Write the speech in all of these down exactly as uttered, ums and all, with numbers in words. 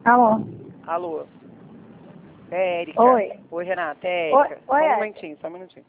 Alô? Alô? É Érica. Oi. Oi, Renata. É Oi, Érica. oi, Só um Érica. momentinho, só um minutinho.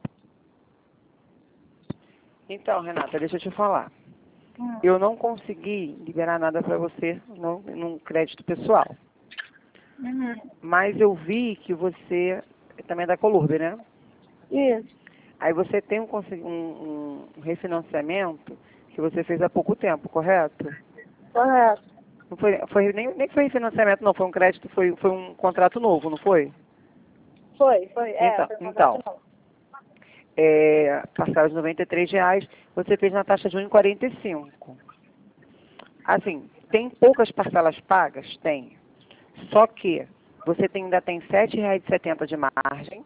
Então, Renata, deixa eu te falar. Hum. Eu não consegui liberar nada para você no, num crédito pessoal. Uhum. Mas eu vi que você também é da Colurbe, né? Isso. Aí você tem um, consi- um, um refinanciamento que você fez há pouco tempo, correto? Correto. Não foi, foi, nem, nem foi refinanciamento, não. Foi um crédito, foi, foi um contrato novo, não foi? Foi, foi. É, Então, foi um então contrato novo. é, parcela de noventa e três reais, você fez na taxa de um e quarenta e cinco. Assim, tem poucas parcelas pagas? Tem. Só que você tem, ainda tem sete reais e setenta de margem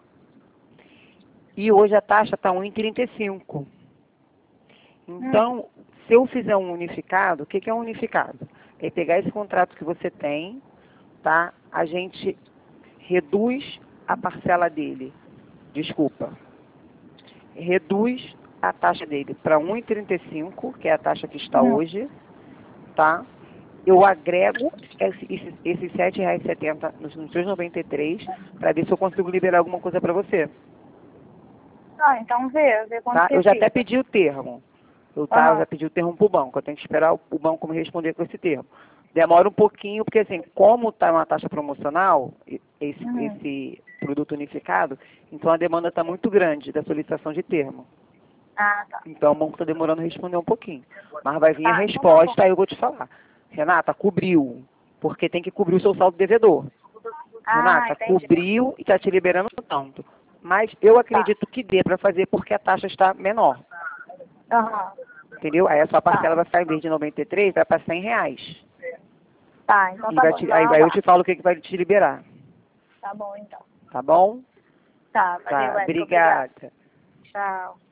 e hoje a taxa está um e trinta e cinco. Então, se eu fizer um unificado, o que, que é um unificado? É pegar esse contrato que você tem, tá? A gente reduz a parcela dele. Desculpa. Reduz a taxa dele para um e trinta e cinco, que é a taxa que está Hum. hoje, tá? Eu agrego esse, esse, esses sete reais e setenta centavos nos, nos seus noventa e três para ver se eu consigo liberar alguma coisa para você, Ah, então vê, vê quanto tá? que Eu já até fica. pedi o termo. Eu, tá, eu Aham. já pedi o termo para o banco. Eu tenho que esperar o, o banco me responder com esse termo. Demora um pouquinho, porque assim, como está uma taxa promocional, e- esse, Uhum. esse produto unificado, então a demanda está muito grande da solicitação de termo. Ah, tá. Então o banco está demorando a responder um pouquinho. Mas vai vir a Tá, então tá bom. resposta, aí eu vou te falar. Renata, cobriu, porque tem que cobrir o seu saldo devedor. Ah, Renata, entendi. cobriu e está te liberando tanto. Mas eu Tá. acredito que dê para fazer porque a taxa está menor. Aham. Entendeu? Aí a sua parcela Tá. vai ficar, em vez de noventa e três, vai para cem reais. Tá, então E tá vai bom. te, Então aí, aí eu aguardo. te falo o que, que vai te liberar. Tá bom, então. Tá bom? Tá, valeu, Tá, Érica. Obrigada. obrigada. Tchau.